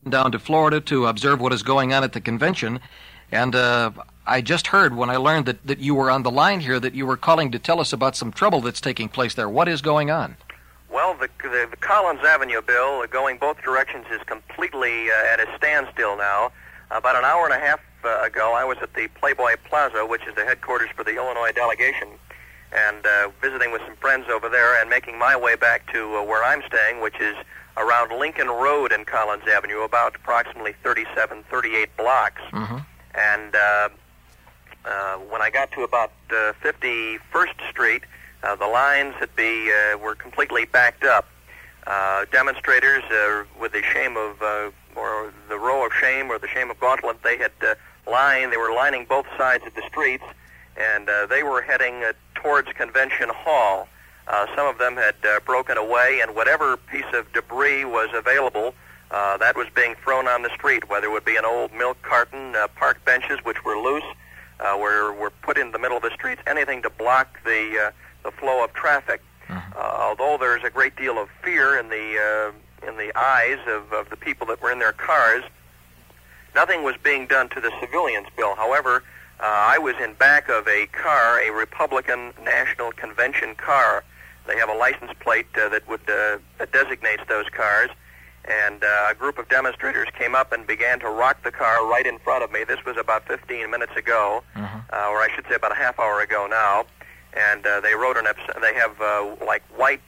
down to Florida to observe what is going on at the convention. And I just heard when I learned that you were on the line here that you were calling to tell us about some trouble that's taking place there. What is going on? Well, the Collins Avenue, Bill, going both directions is completely at a standstill now. About an hour and a half ago, I was at the Playboy Plaza, which is the headquarters for the Illinois delegation, and visiting with some friends over there and making my way back to where I'm staying, which is around Lincoln Road and Collins Avenue, about approximately 37, 38 blocks. Mm-hmm. And when I got to about 51st Street, the lines were completely backed up. Demonstrators, with the shame of, or the row of shame, or the shame of Gauntlet, they were lining both sides of the streets, and they were heading towards Convention Hall. Some of them had broken away, and whatever piece of debris was available, that was being thrown on the street, whether it would be an old milk carton, park benches which were loose, were put in the middle of the streets, anything to block the flow of traffic. Although there's a great deal of fear in the eyes of the people that were in their cars, nothing was being done to the civilians, Bill. However, I was in back of a car, a Republican National Convention car. They have a license plate that designates those cars, and a group of demonstrators came up and began to rock the car right in front of me. This was about 15 minutes ago, or I should say about a half hour ago now. And they wrote they have like white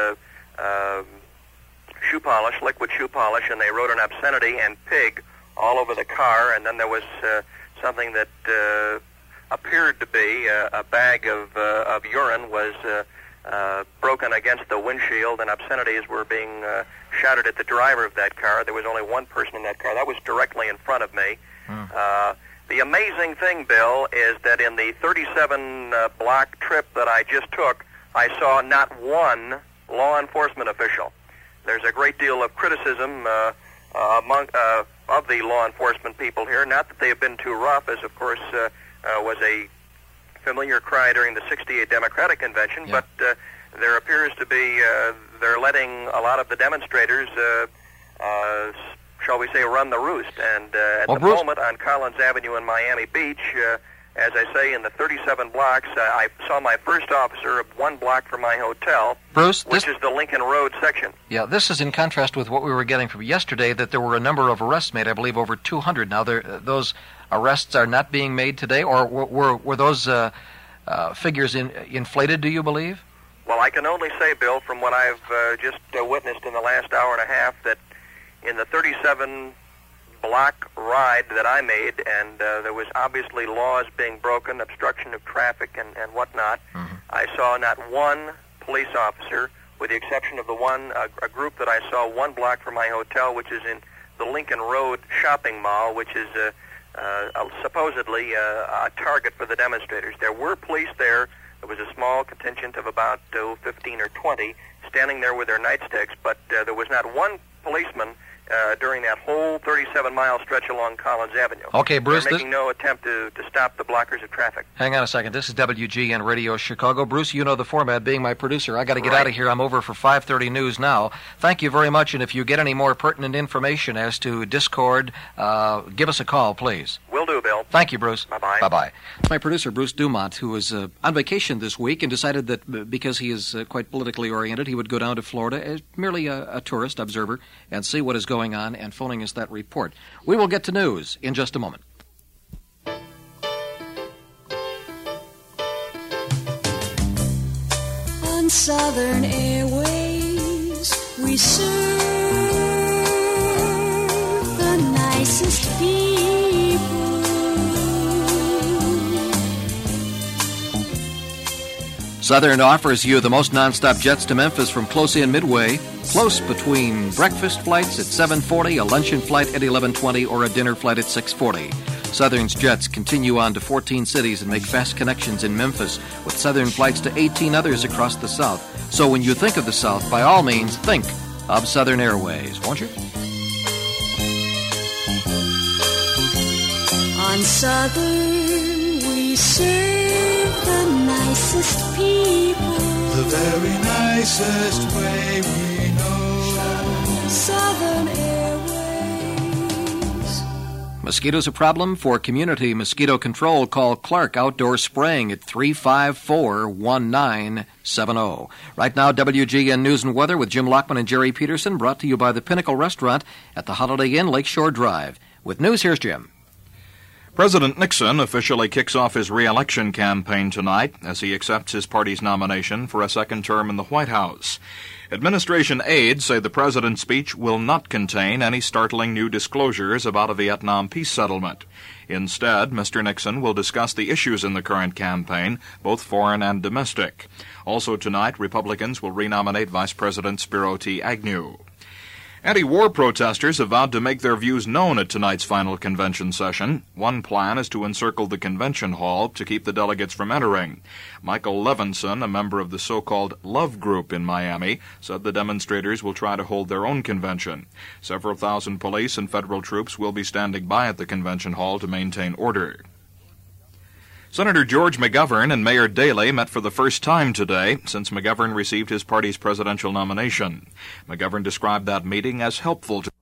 shoe polish, liquid shoe polish, and they wrote an obscenity and pig all over the car. And then there was something that appeared to be a bag of urine was broken against the windshield, and obscenities were being shouted at the driver of that car. There was only one person in that car. That was directly in front of me. The amazing thing, Bill, is that in the 37-block trip that I just took, I saw not one law enforcement official. There's a great deal of criticism of the law enforcement people here, not that they have been too rough, as of course was a familiar cry during the 68 Democratic Convention, but there appears to be, they're letting a lot of the demonstrators shall we say, run the roost. And at the moment on Collins Avenue in Miami Beach, as I say, in the 37 blocks, I saw my first officer 1 block from my hotel, Bruce, which is the Lincoln Road section. Yeah, this is in contrast with what we were getting from yesterday, that there were a number of arrests made, I believe over 200. Now, those arrests are not being made today, or were those figures inflated, do you believe? Well, I can only say, Bill, from what I've just witnessed in the last hour and a half, that in the 37-block ride that I made, and there was obviously laws being broken, obstruction of traffic and whatnot, I saw not one police officer, with the exception of a group that I saw 1 block from my hotel, which is in the Lincoln Road shopping mall, which is supposedly a target for the demonstrators. There were police there. There was a small contingent of about 15 or 20 standing there with their nightsticks, but there was not one policeman during that whole 37-mile stretch along Collins Avenue. Okay, Bruce, they're making no attempt to stop the blockers of traffic. Hang on a second. This is WGN Radio Chicago. Bruce, you know the format. Being my producer, I got to get out of here. I'm over for 5:30 news now. Thank you very much, and if you get any more pertinent information as to Discord, give us a call, please. Will do, Bill. Thank you, Bruce. Bye-bye. Bye-bye. My producer, Bruce Dumont, who was on vacation this week and decided that because he is quite politically oriented, he would go down to Florida as merely a tourist observer and see what is going on, and phoning us that report. We will get to news in just a moment. On Southern Airways, we serve the nicest people. Southern offers you the most nonstop jets to Memphis from close in Midway, close between breakfast flights at 7:40, a luncheon flight at 11:20, or a dinner flight at 6:40. Southern's jets continue on to 14 cities and make fast connections in Memphis, with Southern flights to 18 others across the South. So when you think of the South, by all means, think of Southern Airways, won't you? On Southern, we serve the nicest people. The very nicest way we know. Southern Airways. Mosquitoes a problem? For community mosquito control, call Clark Outdoor Spraying at 354-1970. Right now, WGN News and Weather with Jim Lockman and Jerry Peterson, brought to you by the Pinnacle Restaurant at the Holiday Inn Lakeshore Drive. With news, here's Jim. President Nixon officially kicks off his re-election campaign tonight as he accepts his party's nomination for a second term in the White House. Administration aides say the president's speech will not contain any startling new disclosures about a Vietnam peace settlement. Instead, Mr. Nixon will discuss the issues in the current campaign, both foreign and domestic. Also tonight, Republicans will renominate Vice President Spiro T. Agnew. Anti-war protesters have vowed to make their views known at tonight's final convention session. One plan is to encircle the convention hall to keep the delegates from entering. Michael Levinson, a member of the so-called Love Group in Miami, said the demonstrators will try to hold their own convention. Several thousand police and federal troops will be standing by at the convention hall to maintain order. Senator George McGovern and Mayor Daley met for the first time today since McGovern received his party's presidential nomination. McGovern described that meeting as helpful to